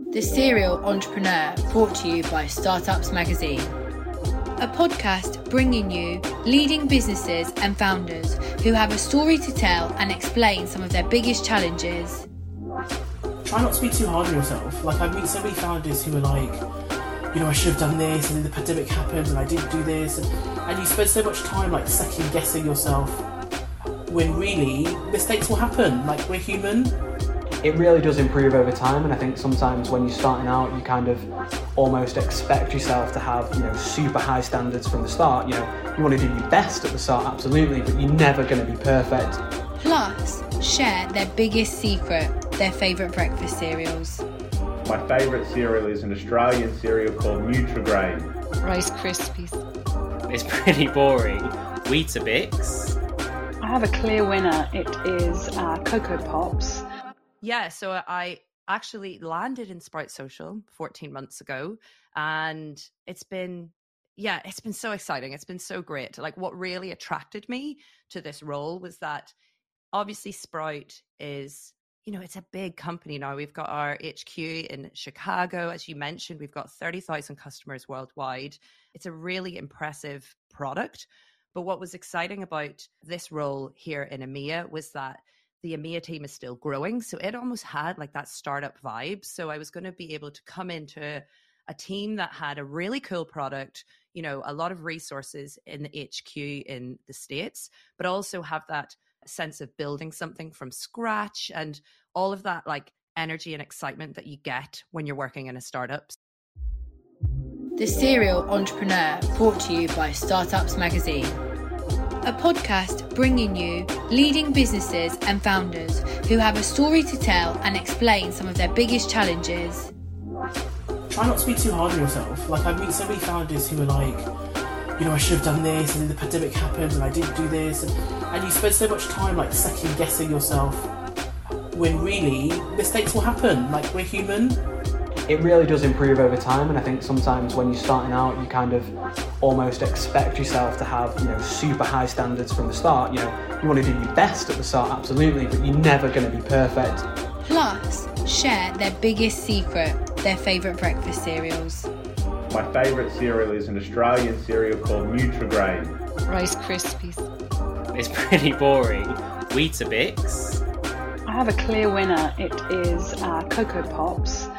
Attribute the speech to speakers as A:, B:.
A: The Serial Entrepreneur, brought to you by Startups Magazine. A podcast bringing you leading businesses and founders who have a story to tell and explain some of their biggest challenges.
B: Try not to be too hard on yourself. Like, I meet so many founders who are like, I should have done this, and then the pandemic happened and I didn't do this, and you spend so much time like second guessing yourself when really mistakes will happen. Like, we're human.
C: It really does improve over time, and I think sometimes when you're starting out, you kind of almost expect yourself to have, super high standards from the start. You want to do your best at the start, absolutely, but you're never going to be perfect.
A: Plus, share their biggest secret, their favourite breakfast cereals.
D: My favourite cereal is an Australian cereal called Nutrigrain.
E: Rice Krispies.
F: It's pretty boring. Weetabix.
E: I have a clear winner. It is Cocoa Pops.
G: Yeah, so I actually landed in Sprout Social 14 months ago, and it's been so exciting. It's been so great. Like, what really attracted me to this role was that obviously Sprout is, it's a big company now. We've got our HQ in Chicago. As you mentioned, we've got 30,000 customers worldwide. It's a really impressive product. But what was exciting about this role here in EMEA was that the EMEA team is still growing. So it almost had like that startup vibe. So I was going to be able to come into a team that had a really cool product, a lot of resources in the HQ in the States, but also have that sense of building something from scratch and all of that like energy and excitement that you get when you're working in a startup.
A: The Serial Entrepreneur, brought to you by Startups Magazine. A podcast bringing you leading businesses and founders who have a story to tell and explain some of their biggest challenges.
B: Try not to be too hard on yourself. Like, I meet so many founders who are like, I should have done this, and then the pandemic happened and I didn't do this, and you spend so much time like second guessing yourself when really mistakes will happen. Like, we're human.
C: It really does improve over time, and I think sometimes when you're starting out, you kind of almost expect yourself to have, super high standards from the start. You want to do your best at the start, absolutely, but you're never going to be perfect.
A: Plus, share their biggest secret, their favourite breakfast cereals.
D: My favourite cereal is an Australian cereal called Nutrigrain.
E: Rice Krispies.
F: It's pretty boring. Weetabix.
E: I have a clear winner. It is Cocoa Pops.